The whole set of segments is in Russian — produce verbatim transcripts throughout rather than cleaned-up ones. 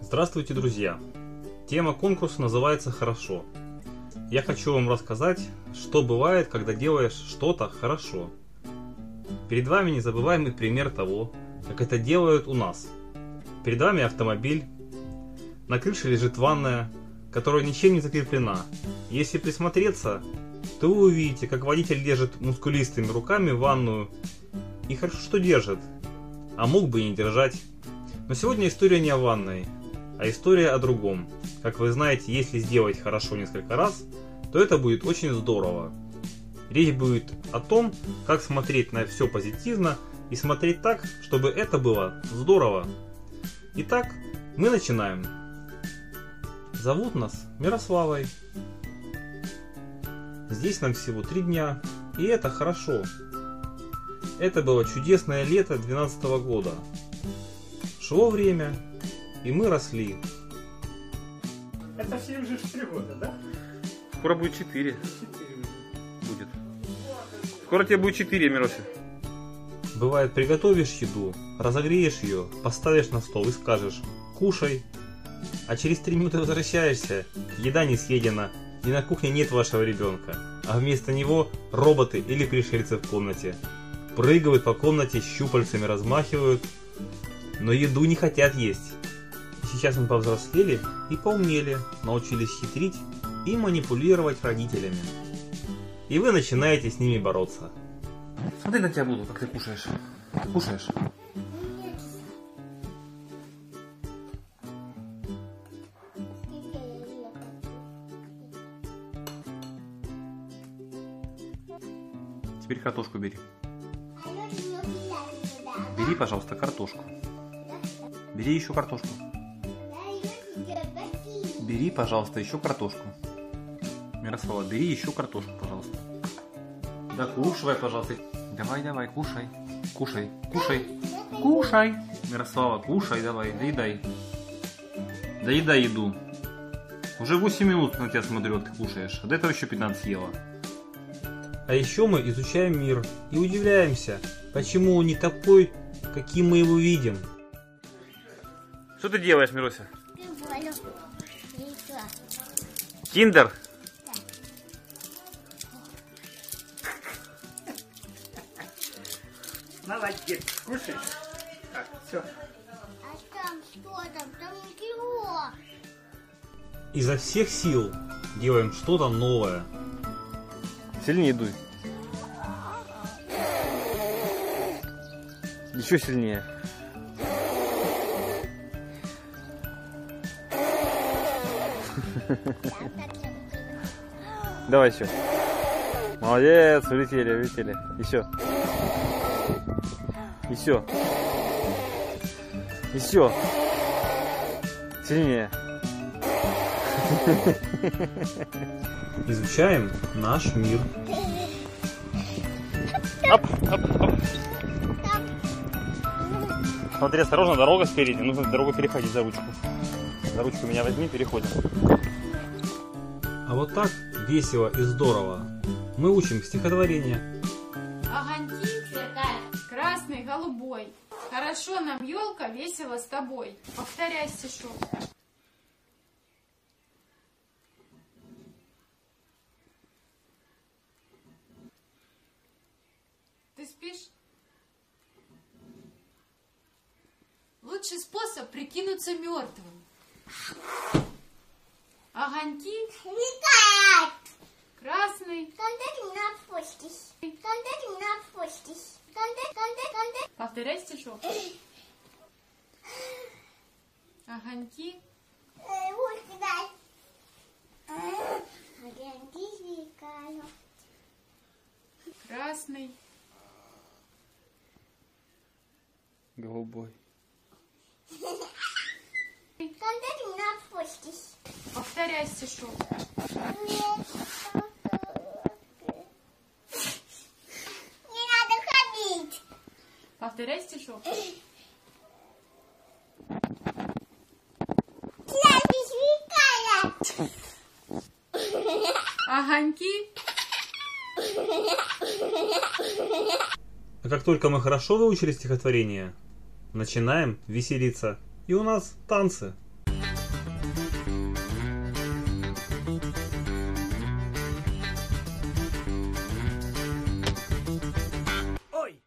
Здравствуйте, друзья! Тема конкурса называется «Хорошо». Я хочу вам рассказать, что бывает, когда делаешь что-то хорошо. Перед вами незабываемый пример того, как это делают у нас. Перед вами автомобиль, на крыше лежит ванная, которая ничем не закреплена. Если присмотреться, то вы увидите, как водитель держит мускулистыми руками ванную, и хорошо, что держит, а мог бы и не держать. Но сегодня история не о ванной, а история о другом. Как вы знаете, если сделать хорошо несколько раз, то это будет очень здорово. Речь будет о том, как смотреть на все позитивно и смотреть так, чтобы это было здорово. Итак, мы начинаем. Зовут нас Мирославой. Здесь нам всего три дня, и это хорошо. Это было чудесное лето две тысячи двенадцатого года. Шло время, и мы росли. Это всем же четыре года, да? Скоро будет четыре. Будет. Скоро тебе будет четыре, Мирося. Бывает, приготовишь еду, разогреешь ее, поставишь на стол и скажешь «кушай». А через три минуты возвращаешься, еда не съедена, и на кухне нет вашего ребенка, а вместо него роботы или пришельцы в комнате. Прыгают по комнате, щупальцами размахивают, но еду не хотят есть. Сейчас мы повзрослели и поумнели, научились хитрить и манипулировать родителями. И вы начинаете с ними бороться. Смотри на тебя буду, как ты кушаешь. Ты кушаешь? Теперь картошку бери. Бери, пожалуйста, картошку. Бери еще картошку. Бери, пожалуйста, еще картошку. Мирослава, бери еще картошку, пожалуйста. Да кушай, пожалуйста. Давай, давай, кушай. Кушай, кушай. Кушай. Мирослава, кушай, давай, доедай. Доедай еду. Уже восемь минут на тебя смотрю, ты кушаешь. А до этого еще пятнадцать съела. А еще мы изучаем мир и удивляемся, почему он не такой, каким мы его видим. Что ты делаешь, Мирося? Киндер? Молодец, кушай. Так, все. А там что там? Там ничего. Изо всех сил делаем что-то новое. Сильнее дуй. Еще сильнее. Давай еще. Молодец, улетели, улетели. Еще. Еще. Еще. Сильнее. Изучаем наш мир. Оп, оп, оп. Смотри, осторожно, дорога спереди. Нужно дорогу переходить за ручку. За ручку меня возьми, переходим. А вот так весело и здорово мы учим стихотворение. Огоньки цветают, красный, голубой. Хорошо нам, елка, весело с тобой. Повторяй стишок. Ты спишь? Лучший способ прикинуться мертвым. Огоньки. Летает. Красный. Когда ты меня отпустишь? Когда ты меня отпустишь? Когда, когда, когда? Повторяй стишок. Огоньки. Эй, вот куда. Огоньки сверкают. Красный. Голубой. Когда ты меня отпустишь? Повторяй стишок. Не надо ходить. Повторяй стишок. Пламя сверкает. Огоньки. А как только мы хорошо выучили стихотворение, начинаем веселиться. И у нас танцы. Ой!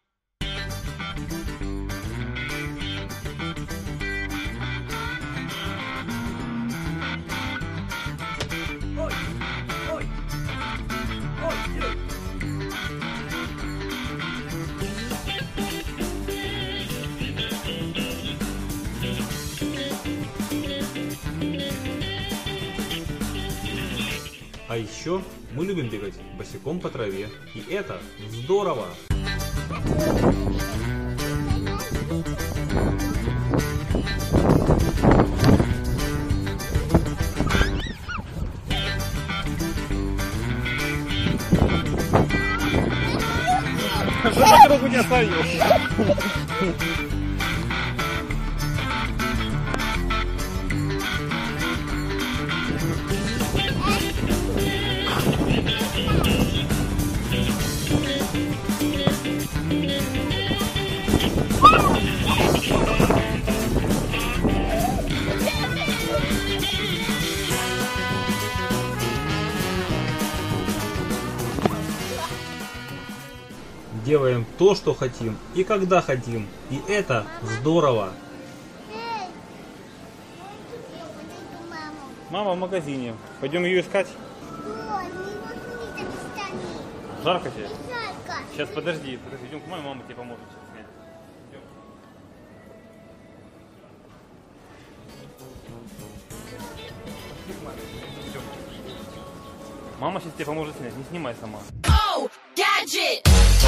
Ой! Ой! Ой! Ой! А еще мы любим бегать босиком по траве. И это здорово! На кругу не оставил. Делаем то, что хотим и когда хотим. И это здорово! Эй! Я вот эту маму. Мама в магазине. Пойдем ее искать. Ой, не вот не достани. Жарко тебе? Жарко. Сейчас подожди, подожди, идем к маме, мама тебе поможет сейчас снять. Идем. Пошли к маме. Идем. Мама сейчас тебе поможет снять, не снимай сама. Oh, gadget!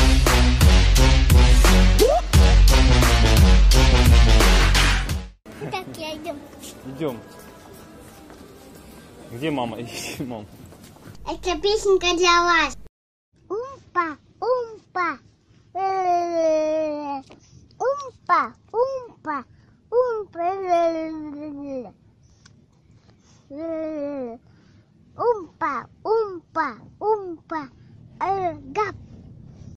Так, я иду. Идем. Где мама? Ищи маму. Это песенка для вас. Умпа, умпа. Э-э-э. Умпа, умпа. Умпа. Э-э-э. Э-э-э. Умпа, умпа, умпа. Э, Гап.